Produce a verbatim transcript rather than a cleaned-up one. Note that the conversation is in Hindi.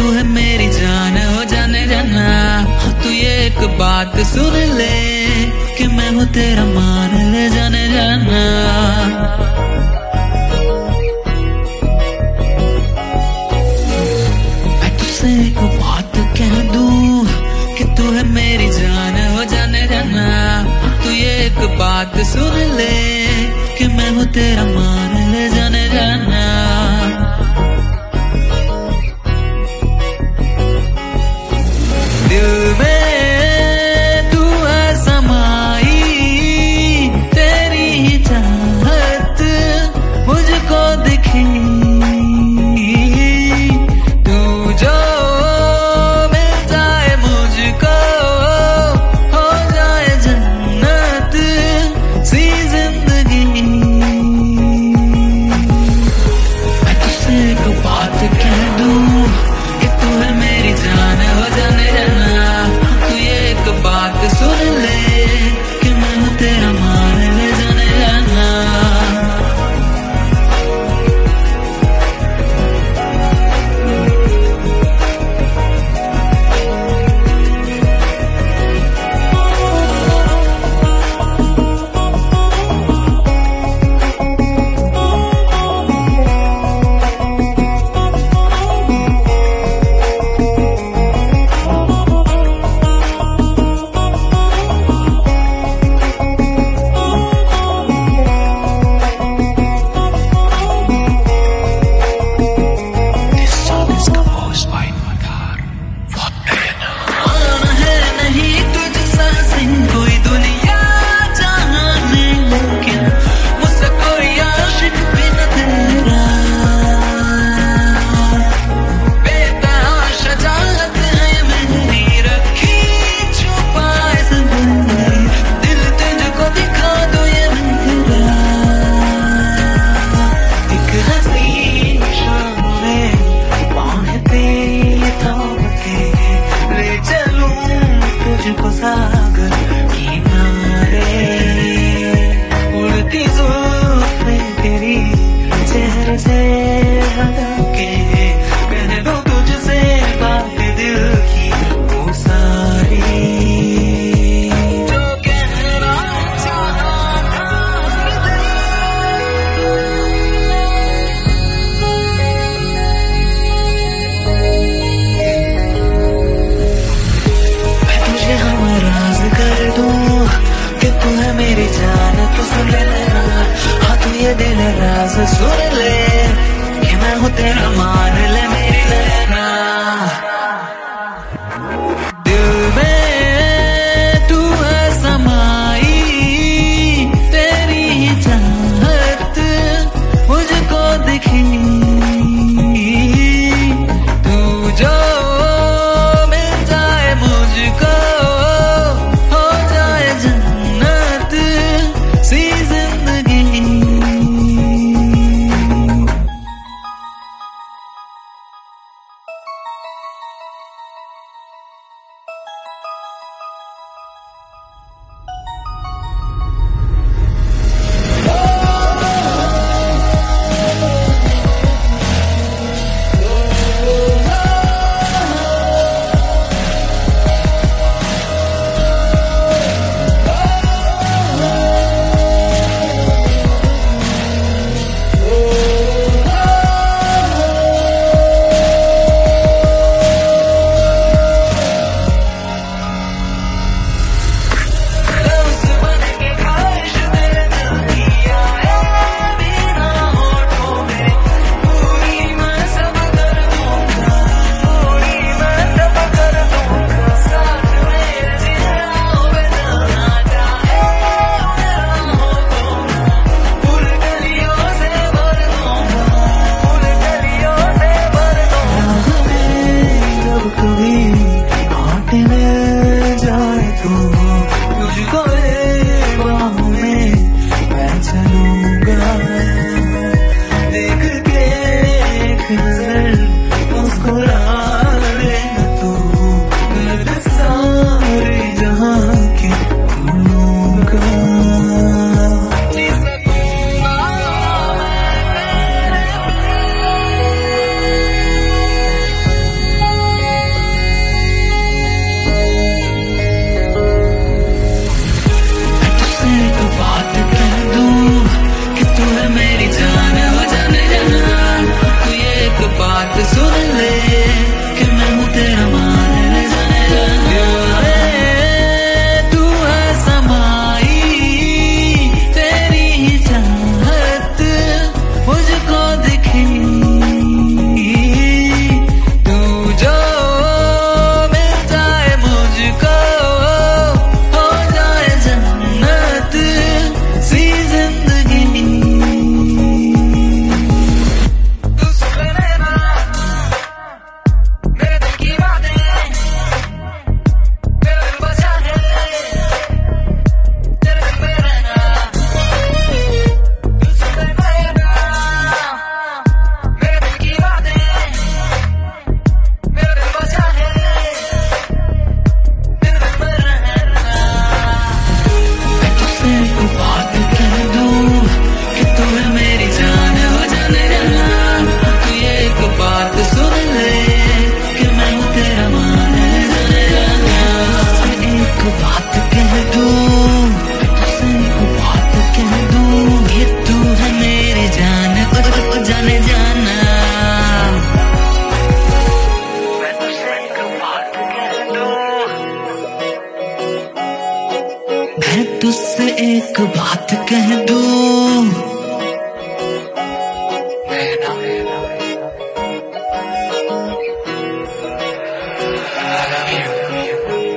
तू है मेरी जान हो जाने जाना। हाँ तू ये एक बात सुन ले कि मैं हूँ तेरा मान ले जाने जाना। मैं तुझसे एक बात कह दूं कि तू है मेरी जान हो जाने जाना। तू ये एक बात सुन ले कि मैं हूँ तेरा मान ले जाने जाना। दिल में तू है समाई, तेरी ही चाहत मुझको दिखी। तू जो मिल जाए मुझको हो जाए जन्नत सी जिंदगी। मैं तुझसे एक बात कह दूं कि तू है मेरी जान हो जाने जाना। तू ये एक बात सुन ले कि मैं हूँ तेरा मान ले जाने जाना। सागर किनारे उड़ती जुल्फें तेरी चेहरे से हटा के कहने दो तुझसे बात दिल की वो सारी जो कहना चाहा था। मैं तुझे हमारा कर दूं कि तू है मेरी जान तो सुन लेना। हाँ तू ये दिल राज सुन ले कि मैं हूँ तेरा मान ले मेरी लेना। दिल में तू है समाई, तेरी ही चाहत मुझको दिखी। तू जो मिल जाए मुझको सी जिंदगी। जाने जाना। मैं तुझसे एक बात कह दूं, मैं तुझसे एक बात कह दूं, नैना I love you।